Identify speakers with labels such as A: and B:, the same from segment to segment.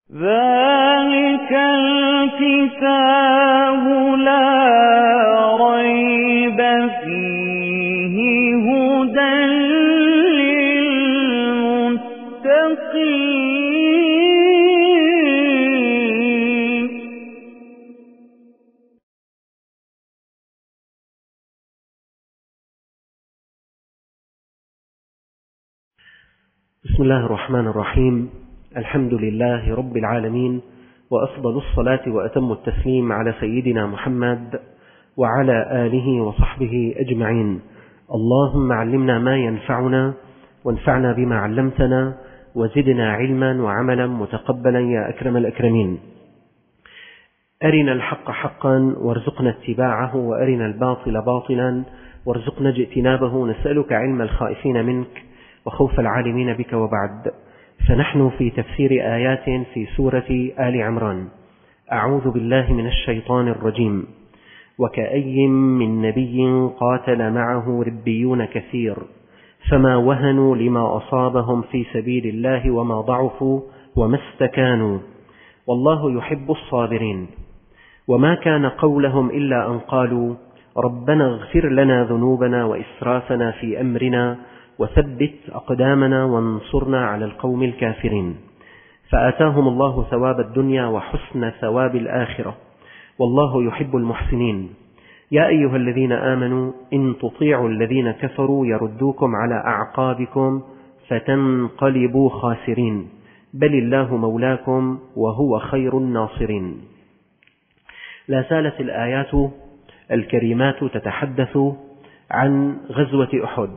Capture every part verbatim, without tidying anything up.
A: ذلك الكتاب لا ريب فيه هدى للمتقين.
B: بسم الله الرحمن الرحيم. الحمد لله رب العالمين، وأفضل الصلاة وأتم التسليم على سيدنا محمد وعلى آله وصحبه أجمعين. اللهم علمنا ما ينفعنا وانفعنا بما علمتنا وزدنا علما وعملا متقبلا يا أكرم الأكرمين. أرنا الحق حقا وارزقنا اتباعه، وأرنا الباطل باطلا وارزقنا اجتنابه. نسألك علم الخائفين منك وخوف العالمين بك. وبعد، فنحن في تفسير آيات في سورة آل عمران. أعوذ بالله من الشيطان الرجيم. وكأي من نبي قاتل معه ربيون كثير فما وهنوا لما أصابهم في سبيل الله وما ضعفوا وما استكانوا والله يحب الصابرين. وما كان قولهم إلا أن قالوا ربنا اغفر لنا ذنوبنا وإسرافنا في أمرنا وثبت أقدامنا وانصرنا على القوم الكافرين. فآتاهم الله ثواب الدنيا وحسن ثواب الآخرة والله يحب المحسنين. يا أيها الذين آمنوا إن تطيعوا الذين كفروا يردوكم على أعقابكم فتنقلبوا خاسرين بل الله مولاكم وهو خير الناصرين. لا زالت الآيات الكريمات تتحدث عن غزوة أحد،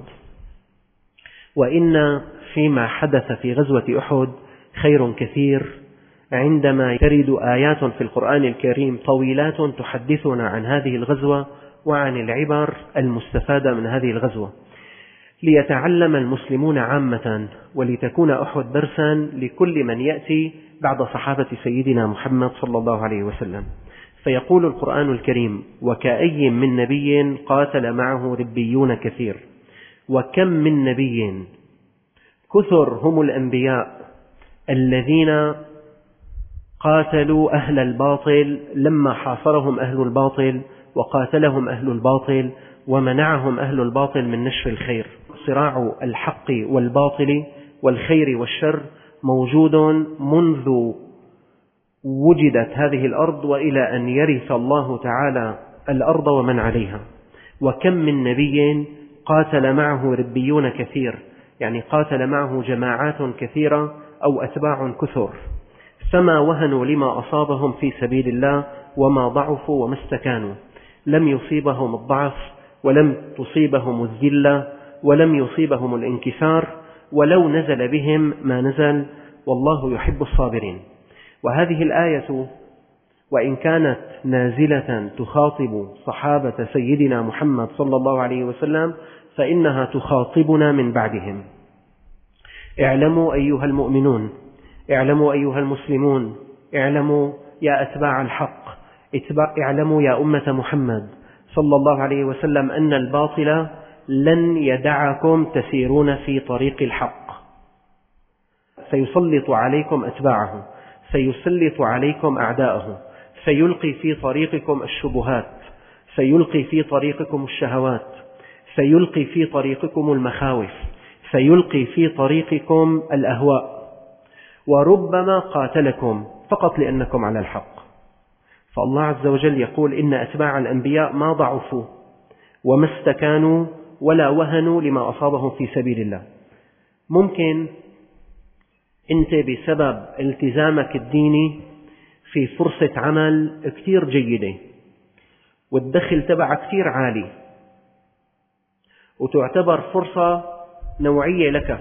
B: وإن فيما حدث في غزوة أحد خير كثير عندما ترد آيات في القرآن الكريم طويلات تحدثنا عن هذه الغزوة وعن العبر المستفادة من هذه الغزوة، ليتعلم المسلمون عامة ولتكون أحد درسا لكل من يأتي بعد صحابة سيدنا محمد صلى الله عليه وسلم. فيقول القرآن الكريم: وكأي من نبي قاتل معه ربيون كثير. وكم من نبي، كثر هم الأنبياء الذين قاتلوا أهل الباطل لما حاصرهم أهل الباطل وقاتلهم أهل الباطل ومنعهم أهل الباطل من نشر الخير. صراع الحق والباطل والخير والشر موجود منذ وجدت هذه الأرض وإلى أن يرث الله تعالى الأرض ومن عليها. وكم من نبي قاتل معه ربيون كثير، يعني قاتل معه جماعات كثيرة أو أتباع كثر، فما وهنوا لما أصابهم في سبيل الله وما ضعفوا وما استكانوا. لم يصيبهم الضعف ولم تصيبهم الذلة ولم يصيبهم الانكسار، ولو نزل بهم ما نزل والله يحب الصابرين. وهذه الآية وإن كانت نازلة تخاطب صحابة سيدنا محمد صلى الله عليه وسلم فإنها تخاطبنا من بعدهم. اعلموا أيها المؤمنون، اعلموا أيها المسلمون، اعلموا يا أتباع الحق، اعلموا يا أمة محمد صلى الله عليه وسلم أن الباطل لن يدعكم تسيرون في طريق الحق. سيسلط عليكم أتباعه، سيسلط عليكم أعداءه، سيلقي في طريقكم الشبهات، سيلقي في طريقكم الشهوات، سيلقي في طريقكم المخاوف، سيلقي في طريقكم الأهواء، وربما قاتلكم فقط لأنكم على الحق. فالله عز وجل يقول إن أتباع الأنبياء ما ضعفوا وما استكانوا ولا وهنوا لما أصابهم في سبيل الله. ممكن أنت بسبب التزامك الديني في فرصة عمل كتير جيدة والدخل تبعك كتير عالي وتعتبر فرصة نوعية لك،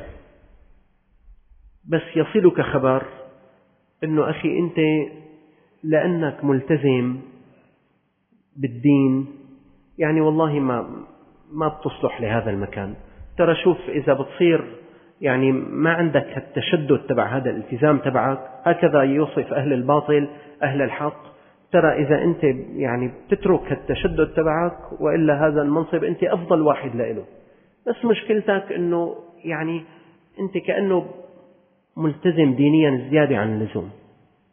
B: بس يصلك خبر أنه أخي أنت لأنك ملتزم بالدين يعني والله ما ما بتصلح لهذا المكان. ترى شوف، إذا بتصير يعني ما عندك التشدد تبع هذا الالتزام تبعك، هكذا يوصف أهل الباطل أهل الحق. ترى إذا أنت يعني بتترك التشدد تبعك وإلا هذا المنصب أنت أفضل واحد له، بس مشكلتك أنه يعني أنت كأنه ملتزم دينيا زيادة عن اللزوم.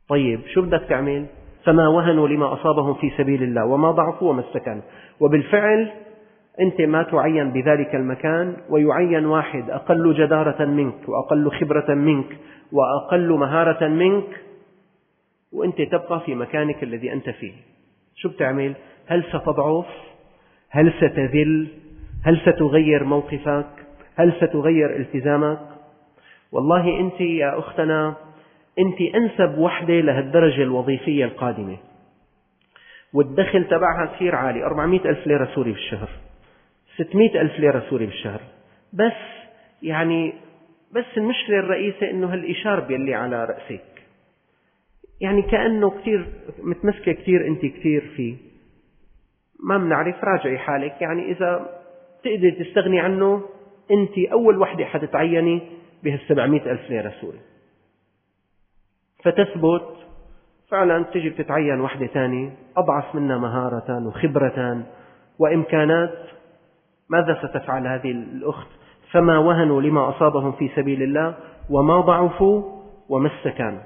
B: طيب شو بدك تعمل؟ فما وهنوا لما أصابهم في سبيل الله وما ضعفوا وما استكانوا. وبالفعل أنت ما تعين بذلك المكان، ويعين واحد أقل جدارة منك وأقل خبرة منك وأقل مهارة منك، وأنت تبقى في مكانك الذي أنت فيه. شو بتعمل؟ هل ستضعف؟ هل ستذل؟ هل ستغير موقفك؟ هل ستغير التزامك؟ والله أنت يا أختنا أنت أنسب وحدة لهالدرجة الوظيفية القادمة، والدخل تبعها كثير عالي، أربعمئة ألف ليرة سوري بالشهر، ستمئة ألف ليرة سوري بالشهر. بس يعني بس المشكلة الرئيسة إنه هالإشارب يلي على رأسك، يعني كأنه كثير متمسكة كثير أنت كثير فيه، ما بنعرف. راجعي حالك، يعني إذا تقدر تستغني عنه أنت أول وحدة حتتعيني بهالسبعمئة ألف ليرة سوري، فتثبت فعلا تجي بتتعين وحدة ثانية أضعف منا مهارة وخبرة وإمكانات. ماذا ستفعل هذه الأخت؟ فما وهنوا لما أصابهم في سبيل الله وما ضعفوا وما استكانوا.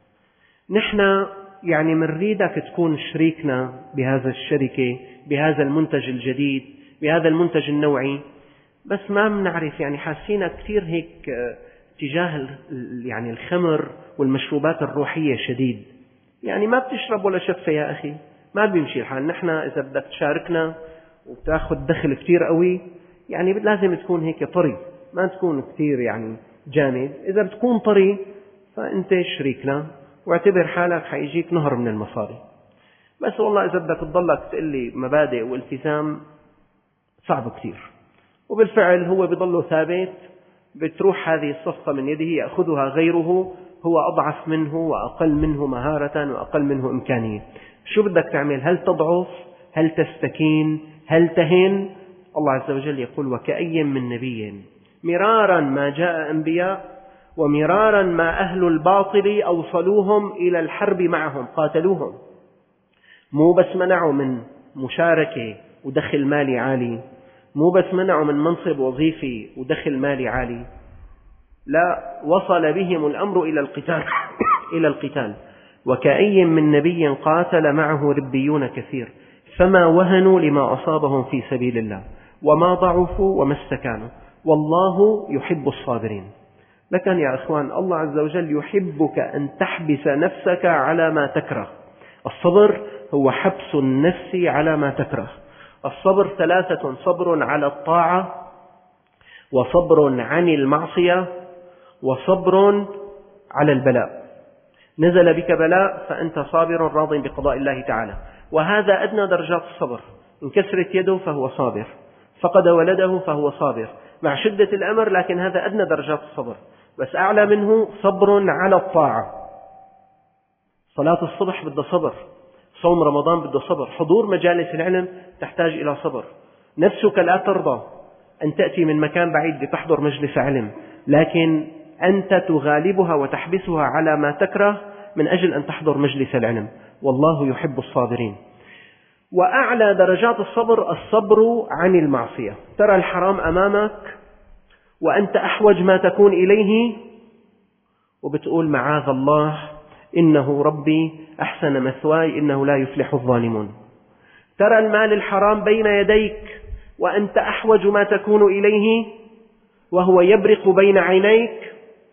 B: نحن يعني منريدك تكون شريكنا بهذا الشركة، بهذا المنتج الجديد، بهذا المنتج النوعي، بس ما بنعرف، يعني حاسينك كثير هيك تجاه يعني الخمر والمشروبات الروحية شديد، يعني ما بتشرب ولا شفة يا أخي، ما بيمشي الحال. نحن إذا بدك تشاركنا وتأخذ دخل كثير قوي، يعني لازم تكون هيك طري، ما تكون كثير يعني جامد. إذا بتكون طري فأنت شريكنا، واعتبر حالك حيجيك نهر من المصاري. بس والله إذا بدك تضلك تقول لي مبادئ والتزام صعب كثير. وبالفعل هو بيضله ثابت، بتروح هذه الصفقة من يده يأخذها غيره، هو أضعف منه وأقل منه مهارة وأقل منه إمكانية. شو بدك تعمل؟ هل تضعف؟ هل تستكين؟ هل تهن؟ الله عز وجل يقول: وكأي من نبي مرارا ما جاء أنبياء ومرارا ما أهل الباطل أوصلوهم إلى الحرب معهم قاتلوهم. مو بس منعوا من مشاركة ودخل مالي عالي، مو بس منعوا من منصب وظيفي ودخل مالي عالي، لا، وصل بهم الأمر إلى القتال إلى القتال. وكأي من نبي قاتل معه ربيون كثير فما وهنوا لما أصابهم في سبيل الله وما ضعفوا وما استكانوا والله يحب الصابرين. لكن يا أخوان، الله عز وجل يحبك أن تحبس نفسك على ما تكره. الصبر هو حبس النفس على ما تكره. الصبر ثلاثة: صبر على الطاعة، وصبر عن المعصية، وصبر على البلاء. نزل بك بلاء فأنت صابر راض بقضاء الله تعالى، وهذا أدنى درجات الصبر. إن كسرت يده فهو صابر، فقد ولده فهو صابر مع شدة الأمر، لكن هذا أدنى درجات الصبر. بس أعلى منه صبر على الطاعة. صلاة الصبح بدها صبر، صوم رمضان بده صبر، حضور مجالس العلم تحتاج إلى صبر. نفسك لا ترضى أن تأتي من مكان بعيد لتحضر مجلس علم، لكن أنت تغالبها وتحبسها على ما تكره من أجل أن تحضر مجلس العلم، والله يحب الصابرين. وأعلى درجات الصبر الصبر عن المعصية. ترى الحرام أمامك وأنت أحوج ما تكون إليه وبتقول: معاذ الله، إنه ربي أحسن مثواي، إنه لا يفلح الظالمون. ترى المال الحرام بين يديك وأنت أحوج ما تكون إليه وهو يبرق بين عينيك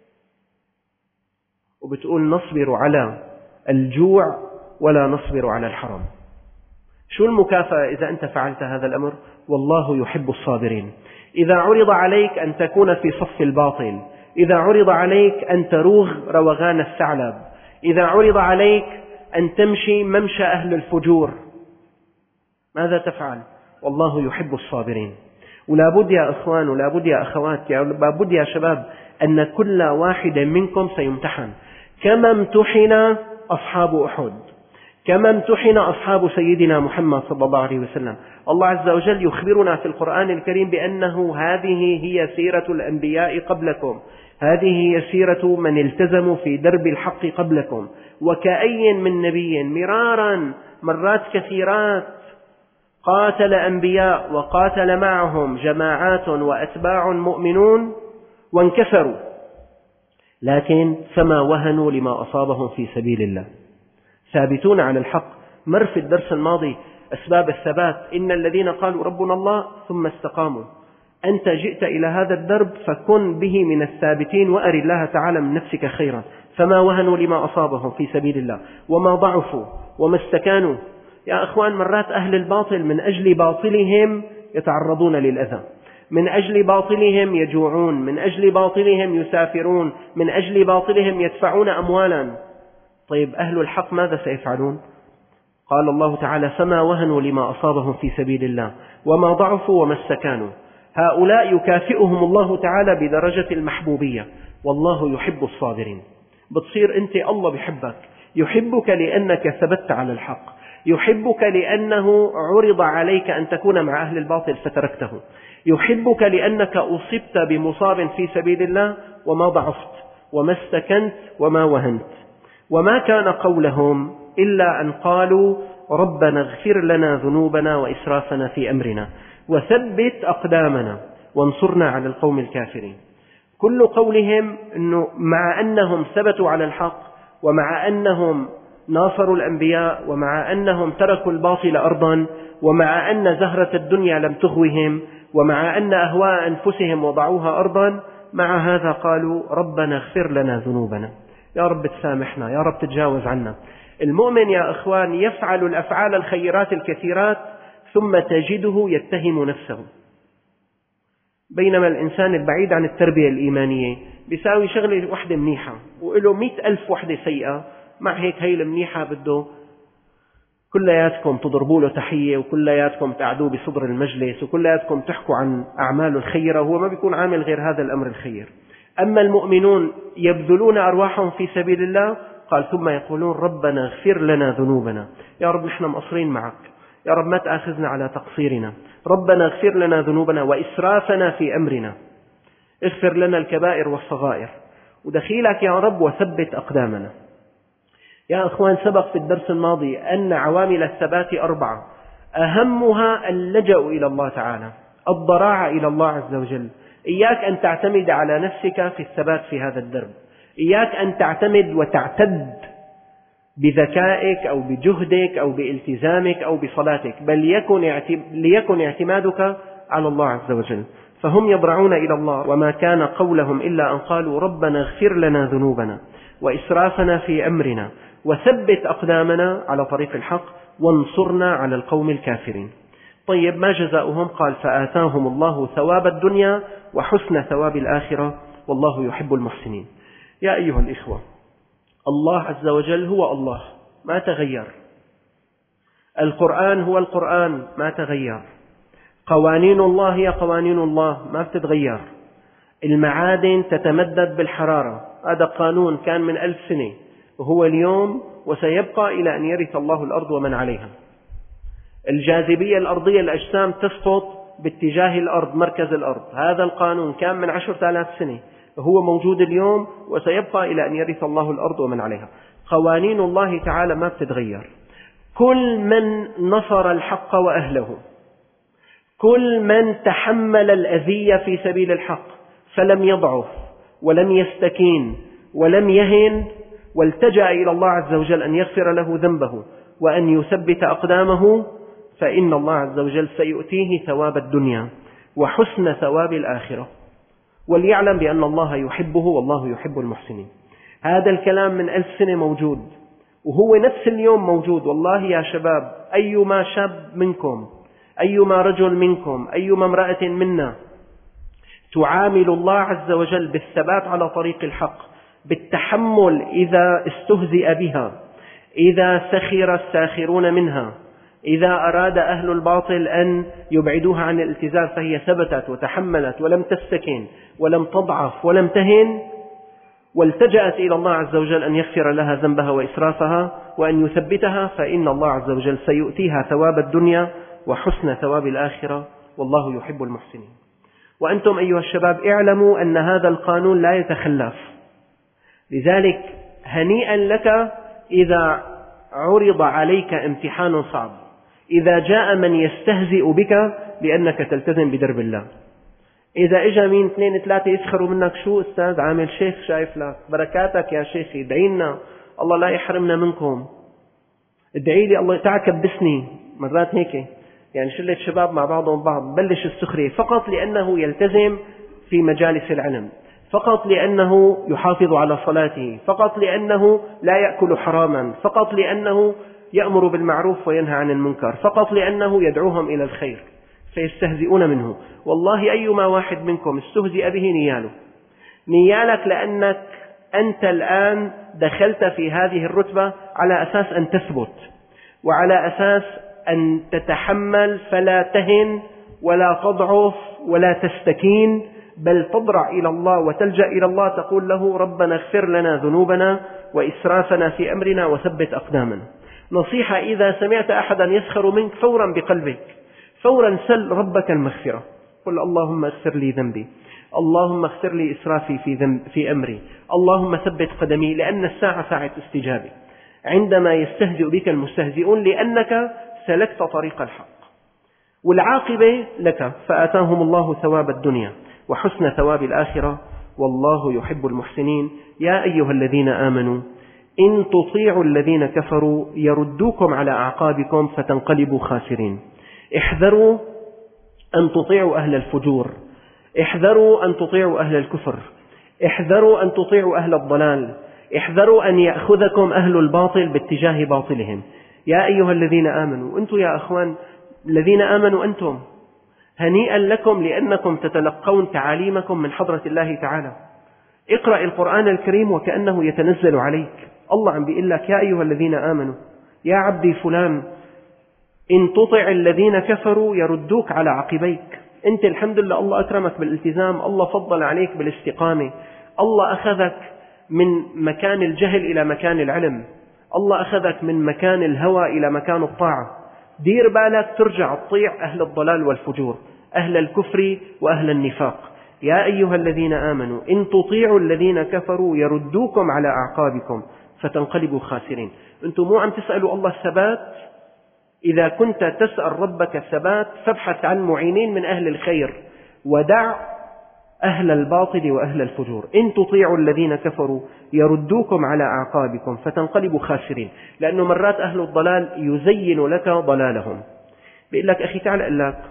B: وبتقول: نصبر على الجوع ولا نصبر على الحرام. شو المكافأة إذا أنت فعلت هذا الأمر؟ والله يحب الصابرين. إذا عرض عليك أن تكون في صف الباطل، إذا عرض عليك أن تروغ روغان الثعلب، إذا عرض عليك أن تمشي ممشى أهل الفجور، ماذا تفعل؟ والله يحب الصابرين. ولا بد يا أخوان، ولا بد يا أخوات، ولا بد يا شباب أن كل واحد منكم سيمتحن، كما امتحن أصحاب أحد، كما امتحن أصحاب سيدنا محمد صلى الله عليه وسلم. الله عز وجل يخبرنا في القرآن الكريم بأنه هذه هي سيرة الأنبياء قبلكم، هذه هي سيرة من التزموا في درب الحق قبلكم. وكأي من نبي مرارا، مرات كثيرات، قاتل أنبياء وقاتل معهم جماعات وأتباع مؤمنون وانكسروا، لكن فما وهنوا لما أصابهم في سبيل الله. ثابتون على الحق. مر في الدرس الماضي أسباب الثبات: إن الذين قالوا ربنا الله ثم استقاموا. أنت جئت إلى هذا الدرب فكن به من الثابتين، وأر الله تعالى من نفسك خيرا. فما وهنوا لما أصابهم في سبيل الله وما ضعفوا وما استكانوا. يا أخوان، مرات أهل الباطل من أجل باطلهم يتعرضون للأذى، من أجل باطلهم يجوعون، من أجل باطلهم يسافرون، من أجل باطلهم يدفعون أموالا. طيب أهل الحق ماذا سيفعلون؟ قال الله تعالى: فما وهنوا لما أصابهم في سبيل الله وما ضعفوا وما استكانوا. هؤلاء يكافئهم الله تعالى بدرجة المحبوبية، والله يحب الصابرين. بتصير أنت الله بحبك، يحبك لأنك ثبت على الحق، يحبك لأنه عرض عليك أن تكون مع أهل الباطل فتركته، يحبك لأنك أصبت بمصاب في سبيل الله وما ضعفت وما استكنت وما وهنت. وما كان قولهم إلا أن قالوا ربنا اغفر لنا ذنوبنا وإسرافنا في أمرنا وثبت أقدامنا وانصرنا على القوم الكافرين. كل قولهم أنه مع أنهم ثبتوا على الحق، ومع أنهم ناصروا الأنبياء، ومع أنهم تركوا الباطل أرضا، ومع أن زهرة الدنيا لم تغوهم، ومع أن أهواء أنفسهم وضعوها أرضا، مع هذا قالوا ربنا اغفر لنا ذنوبنا، يا رب تسامحنا، يا رب تتجاوز عنا. المؤمن يا أخوان يفعل الأفعال الخيرات الكثيرات ثم تجده يتهم نفسه، بينما الإنسان البعيد عن التربية الإيمانية بيساوي شغلة وحدة منيحة وإله مئة ألف وحدة سيئة، مع هيك هي المنيحة بده كلياتكم تضربوا له تحية، وكلياتكم تقعدوا بصدر المجلس، وكلياتكم تحكوا عن أعماله الخيرة، وهو ما بيكون عامل غير هذا الأمر الخير. أما المؤمنون يبذلون أرواحهم في سبيل الله، قال ثم يقولون ربنا اغفر لنا ذنوبنا، يا رب نحن مقصرين معك، يا رب ما تأخذنا على تقصيرنا، ربنا اغفر لنا ذنوبنا وإسرافنا في أمرنا، اغفر لنا الكبائر والصغائر، ودخيلك يا رب وثبت أقدامنا. يا أخوان، سبق في الدرس الماضي أن عوامل الثبات أربعة، أهمها اللجأ إلى الله تعالى، الضراعة إلى الله عز وجل. إياك أن تعتمد على نفسك في الثبات في هذا الدرب، إياك أن تعتمد وتعتد بذكائك أو بجهدك أو بالتزامك أو بصلاتك، بل يكن ليكن اعتمادك على الله عز وجل. فهم يضرعون إلى الله، وما كان قولهم إلا أن قالوا ربنا اغفر لنا ذنوبنا وإسرافنا في أمرنا وثبت أقدامنا على طريق الحق وانصرنا على القوم الكافرين. طيب ما جزاؤهم؟ قال فآتاهم الله ثواب الدنيا وحسن ثواب الآخرة والله يحب المحسنين. يا أيها الإخوة، الله عز وجل هو الله، ما تغير. القرآن هو القرآن، ما تغير. قوانين الله هي قوانين الله، ما بتتغير. المعادن تتمدد بالحرارة، هذا قانون كان من ألف سنة وهو اليوم وسيبقى إلى أن يرث الله الأرض ومن عليها. الجاذبية الأرضية، الأجسام تسقط باتجاه الأرض، مركز الأرض، هذا القانون كان من عشرة آلاف سنة وهو موجود اليوم وسيبقى إلى أن يرث الله الأرض ومن عليها. قوانين الله تعالى ما بتتغير. كل من نصر الحق وأهله، كل من تحمل الأذية في سبيل الحق فلم يضعف ولم يستكين ولم يهن والتجأ إلى الله عز وجل أن يغفر له ذنبه وأن يثبت أقدامه، فإن الله عز وجل سيؤتيه ثواب الدنيا وحسن ثواب الآخرة، وليعلم بأن الله يحبه والله يحب المحسنين. هذا الكلام من ألف سنة موجود وهو نفس اليوم موجود. والله يا شباب، أيما شاب منكم، أيما رجل منكم، أيما امرأة منا تعامل الله عز وجل بالثبات على طريق الحق، بالتحمل إذا استهزئ بها، إذا سخر الساخرون منها، إذا أراد أهل الباطل أن يبعدوها عن الالتزام، فهي ثبتت وتحملت ولم تستكن ولم تضعف ولم تهن، والتجأت إلى الله عز وجل أن يغفر لها ذنبها وإسرافها وأن يثبتها، فإن الله عز وجل سيؤتيها ثواب الدنيا وحسن ثواب الآخرة والله يحب المحسنين. وأنتم أيها الشباب اعلموا أن هذا القانون لا يتخلف، لذلك هنيئا لك إذا عرض عليك امتحان صعب، إذا جاء من يستهزئ بك لأنك تلتزم بدرب الله. إذا إجا مين اثنين ثلاثة يسخروا منك، شو أستاذ عامل شيخ شايف لك، بركاتك يا شيخي، ادعينا الله لا يحرمنا منكم. ادعي لي الله تعال كبسني، مرات هيك يعني شلة شباب مع بعضهم بعض بلش السخرية فقط لأنه يلتزم في مجالس العلم، فقط لأنه يحافظ على صلاته، فقط لأنه لا يأكل حراما، فقط لأنه يأمر بالمعروف وينهى عن المنكر، فقط لأنه يدعوهم إلى الخير فيستهزئون منه. والله أيما واحد منكم استهزئ به نياله، نيالك لأنك أنت الآن دخلت في هذه الرتبة على أساس أن تثبت، وعلى أساس أن تتحمل فلا تهن ولا تضعف ولا تستكين، بل تضرع إلى الله وتلجأ إلى الله، تقول له ربنا اغفر لنا ذنوبنا وإسرافنا في أمرنا وثبت أقدامنا. نصيحة: إذا سمعت أحدا يسخر منك فورا بقلبك، فورا سل ربك المغفرة، قل اللهم اغفر لي ذنبي، اللهم اغفر لي إسرافي في, ذنب في أمري، اللهم ثبت قدمي، لأن الساعة ساعة استجابة عندما يستهزئ بك المستهزئون، لأنك سلكت طريق الحق، والعاقبة لك، فآتاهم الله ثواب الدنيا وحسن ثواب الآخرة والله يحب المحسنين. يا أيها الذين آمنوا إن تطيعوا الذين كفروا يردوكم على أعقابكم فتنقلبوا خاسرين. احذروا أن تطيعوا أهل الفجور، احذروا أن تطيعوا أهل الكفر، احذروا أن تطيعوا أهل الضلال، احذروا أن يأخذكم أهل الباطل باتجاه باطلهم. يا أيها الذين آمنوا، أنتم يا أخوان الذين آمنوا أنتم هنيئا لكم لأنكم تتلقون تعاليمكم من حضرة الله تعالى. اقرأ القرآن الكريم وكأنه يتنزل عليك، الله عم بيقول لك يا أيها الذين آمنوا، يا عبدي فلان إن تطع الذين كفروا يردوك على عقبيك. أنت الحمد لله الله أكرمك بالالتزام، الله فضل عليك بالاستقامة، الله أخذك من مكان الجهل إلى مكان العلم، الله أخذك من مكان الهوى إلى مكان الطاعة. دير بالك ترجع تطيع أهل الضلال والفجور، أهل الكفر وأهل النفاق. يا أيها الذين آمنوا إن تطيعوا الذين كفروا يردوكم على أعقابكم فتنقلبوا خاسرين. أنتم مو عم تسألوا الله الثبات؟ إذا كنت تسأل ربك الثبات فابحث عن معينين من أهل الخير ودع أهل الباطل وأهل الفجور. إن تطيعوا الذين كفروا يردوكم على أعقابكم فتنقلبوا خاسرين، لأنه مرات أهل الضلال يزين لك ضلالهم. بيقول لك أخي تعال أقول لك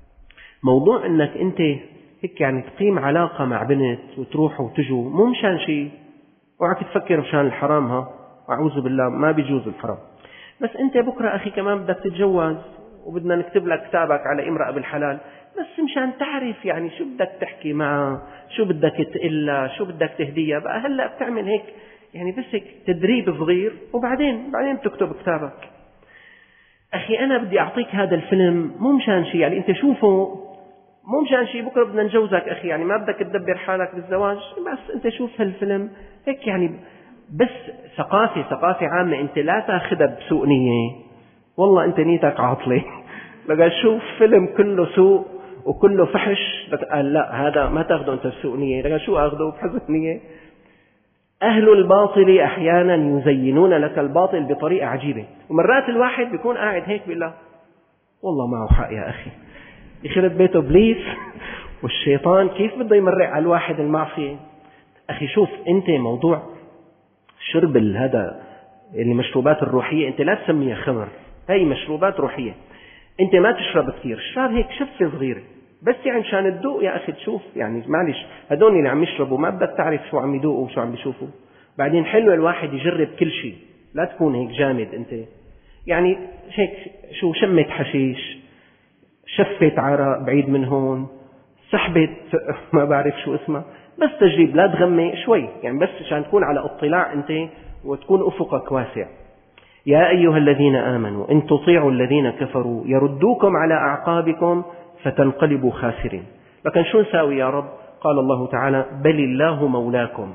B: موضوع أنك أنت هيك يعني تقيم علاقة مع بنت وتروح وتجو مو مشان شيء، وعك تفكر مشان الحرام، ها أعوذ بالله ما بيجوز الحرام، بس أنت بكرة أخي كمان بدك تتجوز وبدنا نكتب لك كتابك على امرأة بالحلال، بس مشان تعرف يعني شو بدك تحكي معها، شو بدك تقلها، شو بدك تهديها. بقى هلأ بتعمل هيك يعني بس هيك تدريب صغير وبعدين بعدين بتكتب كتابك. أخي أنا بدي أعطيك هذا الفيلم مو مشان شيء، يعني أنت شوفه مو مشان شيء بكرة بدنا نجوزك أخي، يعني ما بدك تدبر حالك بالزواج، بس أنت شوف هالفيلم هيك يعني بس ثقافة ثقافة عامة، أنت لا تأخذها بسوء نية، والله أنت نيتك عاطلة. بقى شوف فيلم كله سوء وكله فحش قال لا هذا ما تأخذه أنت بسوء نية، لقى شو أخذه بحسن نية. أهل الباطل أحيانا يزينون لك الباطل بطريقة عجيبة، ومرات الواحد بيكون قاعد هيك بالله والله معه حق يا أخي، يخرب بيته إبليس والشيطان كيف بده يمرق على الواحد المعصية. أخي شوف أنت موضوع شرب هذا المشروبات الروحية أنت لا تسميها خمر، هي مشروبات روحية، أنت ما تشرب كثير، اشرب هيك شفة صغيرة بس يعني مشان تدوق يا أخي تشوف، يعني معلش هدول اللي عم يشربوا ما بدك تعرف شو عم يدوقوا وشو عم بيشوفوا. بعدين حلو الواحد يجرب كل شيء، لا تكون هيك جامد أنت، يعني هيك شو شمة حشيش، شفة عرق بعيد من هون، سحبة ما بعرف شو اسمها، بس تجريب لا تغمي شوي، يعني بس عشان تكون على اطلاع أنت وتكون أفقك واسع. يا أيها الذين آمنوا إن تطيعوا الذين كفروا يردوكم على أعقابكم فتنقلبوا خاسرين. لكن شو نساوي يا رب؟ قال الله تعالى بل الله مولاكم.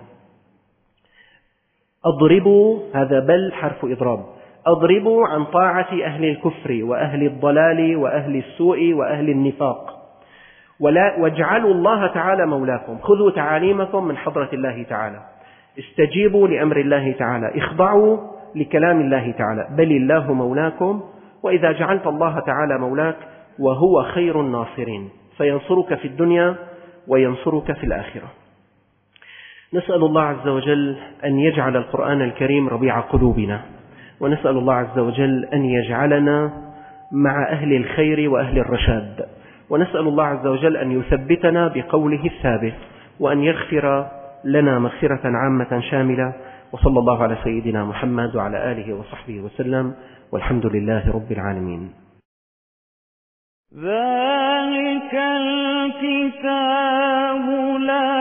B: أضربوا، هذا بل حرف إضراب، أضربوا عن طاعة أهل الكفر وأهل الضلال وأهل السوء وأهل النفاق، ولا واجعلوا الله تعالى مولاكم. خذوا تعاليمكم من حضرة الله تعالى، استجيبوا لأمر الله تعالى، اخضعوا لكلام الله تعالى. بل الله مولاكم، وإذا جعلت الله تعالى مولاك وهو خير الناصرين، فينصرك في الدنيا وينصرك في الآخرة. نسأل الله عز وجل أن يجعل القرآن الكريم ربيع قلوبنا، ونسأل الله عز وجل أن يجعلنا مع أهل الخير وأهل الرشاد، ونسأل الله عز وجل أن يثبتنا بقوله الثابت، وأن يغفر لنا مغفرة عامة شاملة. وصلى الله على سيدنا محمد وعلى آله وصحبه وسلم، والحمد لله رب العالمين.
A: ذلك الكتاب لا